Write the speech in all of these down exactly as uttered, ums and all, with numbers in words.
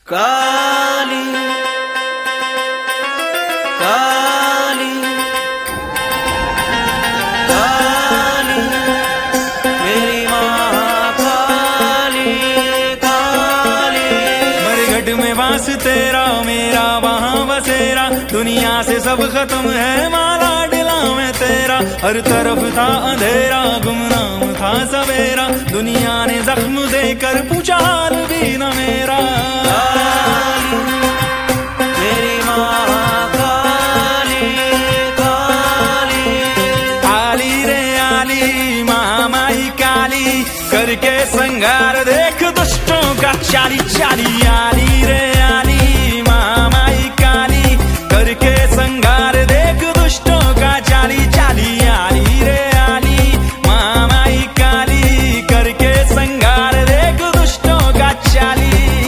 काली काली काली मेरी माँ काली काली। मरघट में वास तेरा मेरा वहाँ बसेरा, दुनिया से सब खत्म है माला डिला में तेरा। हर तरफ था अंधेरा गुमनाम था सवेरा, दुनिया ने जख्म देकर पूछा हाल भी न मेरा। करके संगार देख दुष्टों का चाली चाली। आली रे आली मामाई काली, करके संगार देख दुष्टों का चाली चाली। आली रे आली मामाई काली, करके संगार देख दुष्टों का चाली।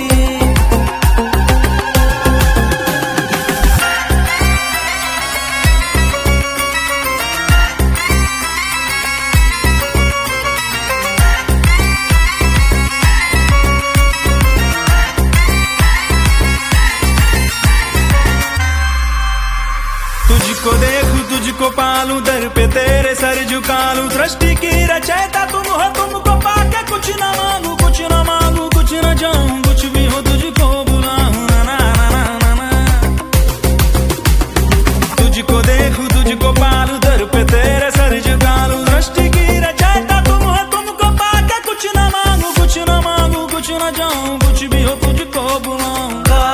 तुझको देखूं तुझको पालूं, दर पे तेरे सर झुका लूं। सृष्टि की रचयिता तुम हो, तुमको पाके कुछ न मांगू कुछ न मांगू कुछ न चाहूं, कुछ भी हो तुझको बुलाऊं ना ना ना ना ना। तुझको देखूं तुझको पालूं, दर पे तेरे सर झुका लूं। सृष्टि की रचयिता तुम हो, तुमको पाके कुछ न मांगू कुछ न मांगू कुछ न चाहूं, कुछ भी हो तुझको बुलाऊं।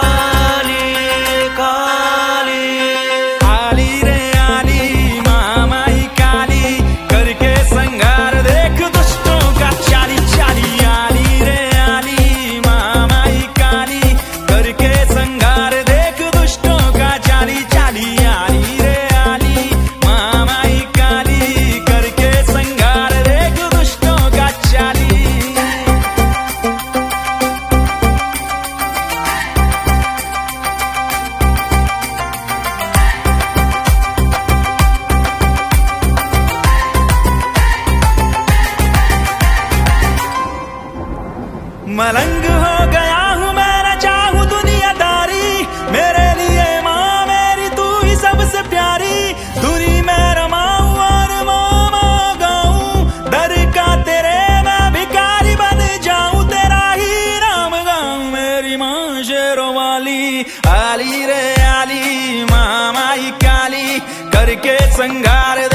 मलंग हो गया हूँ मैं न चाहूँ दुनियादारी, मेरे लिए माँ मेरी तू ही सबसे प्यारी। धुनी में रमाऊं और मामा गाऊं, दर का तेरे मैं भिखारी बन जाऊं। तेरा ही नाम गाऊं मेरी माँ शेरों वाली। आली रे आली मामाई काली, करके संगार